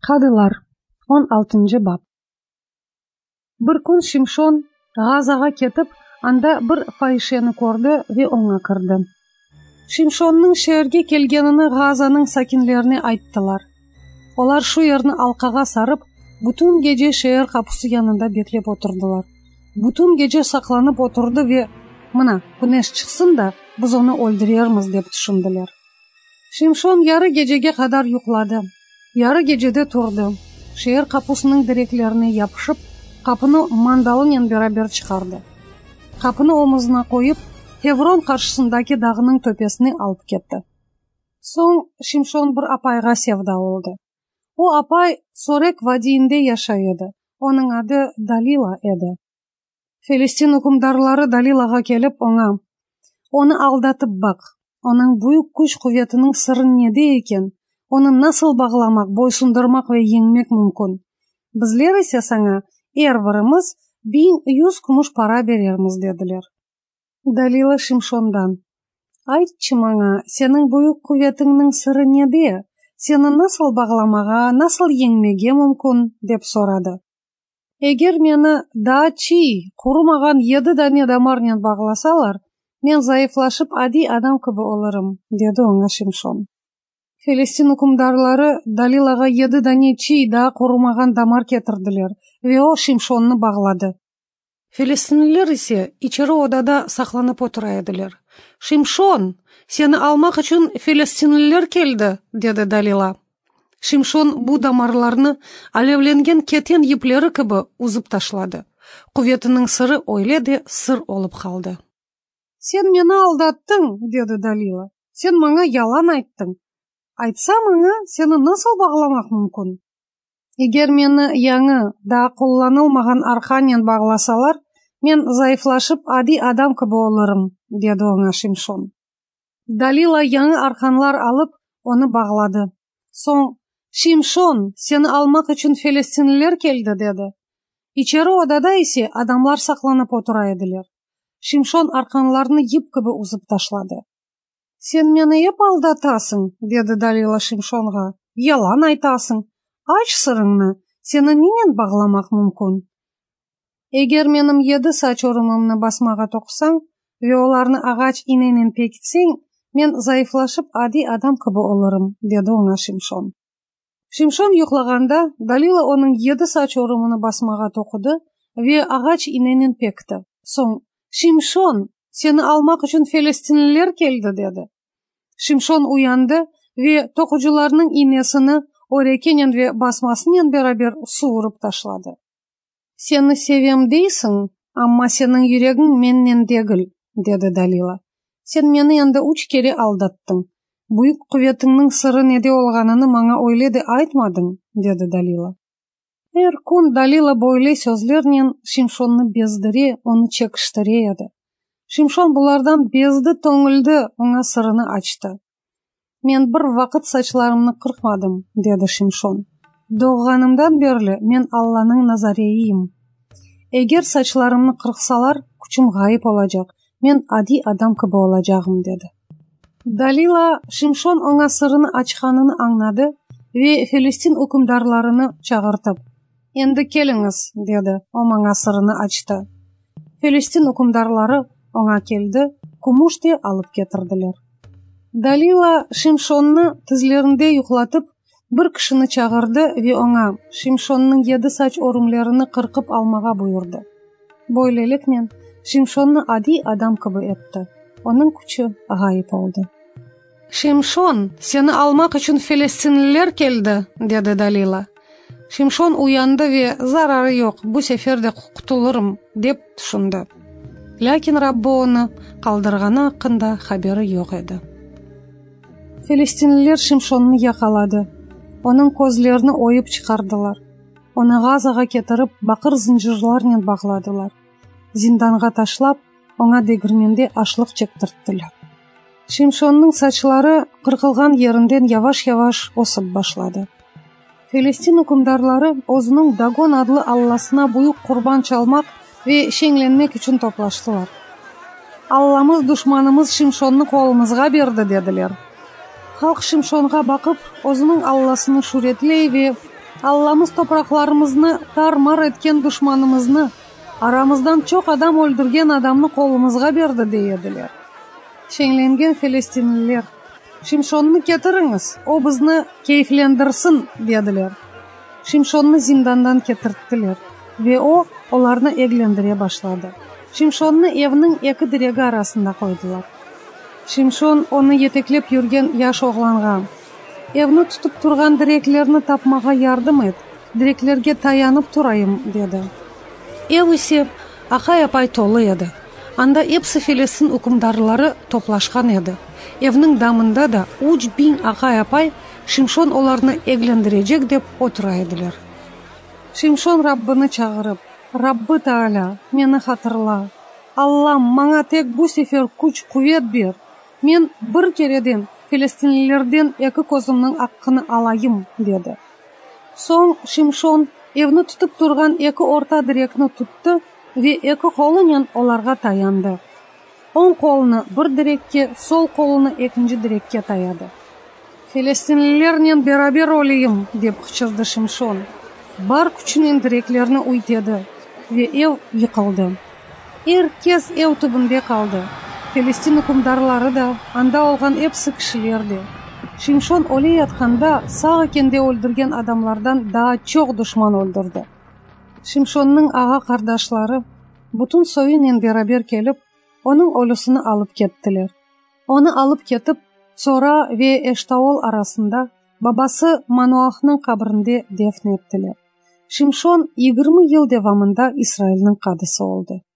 Кадылар 16 бап. Bir kun Шимшон Газага кетип, анда bir файшени көрдү ve оңа кирди. Шимшонның шээрге келгенini Газанын сакинлерине айттылар. Олар шу жерни алкага сарып, бүтүн геже шээр капысы янында беклеп отурдулар. Бүтүн геже сакланып отурду ve мына күнөш чыксын да биз оны өлдүрөрмүз деп түшүндүлөр. Шимшон яры гежеге кадар юклады. Яры гежеде турду. Шээр капысынын диреклерине япышып, капыны мандалы менен берабер чыгарды. Капыны омузуна коюп, Хеврон каршысындагы дагынын төпесине алып кетти. Соң Шимшон bir апайга севда болду. O апай Сорек вадийинде жашайды. Онун аты Далила эди. Филистин укумдарлары Далилага келип оңа: "Оны алдатып бак. Онун буюк күч куветинин сыры неде экен? Оны насыл багламак, бойсундурмак ve жеңмек мүмкүн? Bizler ise sana her birimiz 1100 kumuş para berermiz" dediler. Далила Шимшондан: "Айтчы мага, сенин буюк куветиңнин сыры неде? Сени насыл багламага, насыл жеңмеге мүмкүн?" деп сурады. "Эгер мени дачи курумаган 7 дане дамар менен багласалар, мен зайыфлашып ади адам кыба болорум" деди оңа Шимшон. Филистин укумдарлары Далилага 7 дане чий да курумаган дамар кетирдилер ve o Шимшонну баглады. Филистинлер ise ичери одада сакланып отура эдилер. "Шимшон, сени алмак үчүн филистинлер келди" деди Далила. Шимшон бу дамарларны алевленген кетен иплери кыба узуп ташлады. Куветинин сыры ойледи, сыр болуп калды. "Сен мени алдаттың" деди Далила. "Сен мага ялан айттың. Айтса мага сени насыл багламак мүмкүн? Эгер мени яңы да коллонулмаган аркан менен багласалар, мен зайыфлашып ади адам кыба болорум" деди оңа Шимшон. Далила яңы арканлар алып, оны баглады. Соң: "Шимшон, сени алмак үчүн филистинлер келди" деди. Ичери одада ise адамлар сакланып отура эдилер. Шимшон арканларны ип кыба узуп ташлады. "Сен мени эп алдатасың" деди Далила Шимшонга. "Ялан айтасың. Ач сырыңны, сени эмнен багламак мүмкүн? Эгер менин 7 сач орумумду басмага токсаң ve оларны агач иненен пекитсең, мен зайыфлашып ади адам кыба болорум" деди оңа Шимшон. Шимшон юклаганда Далила онун 7 сач орумуну басмага токуду ve агач иненен пекти. Соң: "Шимшон, сени алмак үчүн филистинлер келди" деди. Шимшон уянды ve токуучуларынын инесини орекенен ve басмасынен берабер сууруп ташлады. "Сени севем дейсиң, амма сенин жүрөгүң менден дегил" деди Далила. "Сен мени энди 3 кере алдаттың. Буюк куветиңнин сыры неде болгонун мага ойледи айтмадың" деди Далила. Эр күн Далила бойлей сөзлөр менен Шимшонну бездире, onu чекиштире эди. Шимшон булардан безди көңүлдү оңа сырыны ачты. "Мен bir вакыт сачларымны кыркмадым" деди Шимшон. "Doğганымдан берли мен Алланын назареийим. Эгер сачларымны кырксалар, күчүм гайып болажак. Мен ади адам кыба болажагым" деди. Далила Шимшон оңа сырыны ачканын аңнады ve Филистин укумдарларыны чагыртып: "Энди келиңиз" деди, омаңа сырыны ачты. Филистин укумдарлары оңа келди, кумушти алып кетирдилер. Далила Шимшонну тизлеринде юклатып, bir кишини чагырды ve оңа Шимшоннун 7 сач орумлерини кыркып алмага буйрду. Бойлы элек менен Шимшонну ади адам кыба этти. Онун күчү гайып болду. "Шимшон, сени алмак үчүн филистинлер келди" деди Далила. Шимшон уянды ve зарары жок, бу сеферде кутулурум деп түшүндү. Лакин Раббы оны калдырганы акында хабары жок эди. Филистинлер Шимшонну якалады. Онун көзлөрүнү оюп чыгардылар. Оны Газага кетирип, бакыр зинжирлар менен багладылар. Зинданга ташлап, оңа дегирменде ашлык чектирттилер. Шимшоннун сачлары кыркылган жеринден яваш-яваш осуп башлады. Филистин укумдарлары өзүнүн Дагон адлы алласына буюк курбан чалмак ve шеңленмек үчүн топлаштылар. "Алламыз душманымыз Шимшонну колубузга берди" дедилер. Халк Шимшонга бакып, өзүнүн алласын шуретлей ve Алламыз топракларыбызны тар-мар эткен душманыбызны, арамыздан чок адам өлдүрген адамны колубузга берди дейдилер. Шеңленген филистинлилер: Шимшонну кетириңиз, о бизни кейфлендирсин дедилер. Шимшонну зиндандан кетирттилер ve o оларны эглендире башлады. Шимшонну эвнин эки диреги арасында койдулар. Шимшон оны етеклеп жүрген яш огланга: Эвни тутуп турган диреклерни тапмага ярдым эт, диреклерге таянып турайым деди. Эв исе Акай апай толу эди. Анда эпси Филистин укумдарлары топлашкан эди. Эвнин дамында да 3000 Акай апай Шимшон оларны эглендирежек деп отура эдилер. Шимшон Раббыны чагырып: Раббы Таала, мени хатырла. Аллам, мага тек бу сефер күч-кувет бер. Мен bir кереден филистинлилерден эки көзүмнүн аккыны алайым деди. Соң Шимшон эвни тутуп турган эки орта дирекни тутту ve эки колу менен оларга таянды. Оң колуну bir дирекке, сол колуну экинчи дирекке таяды. Филистинлилер менен берабер олейим деп кычырды Шимшон. Бар күчүнүн диреклерни уйтеді ve эв йыкылды. Эркес эв түбүндө калды. Филистин укумдарлары да, анда олган эпси кишилер де. Шимшон олей атканда сак экенде өлдүрген адамлардан да чок душман өлдүрдү. Шимшоннун ага кардашлары бутун сою менен берабер келип, онун олусуну алып кеттилер. Оны алып кетип, Цора ve Эштаол арасында бабасы Мануахнын кабринде дефнеттилер. Шимшон 20 yıl devamında İsrail'nin kadısı oldu.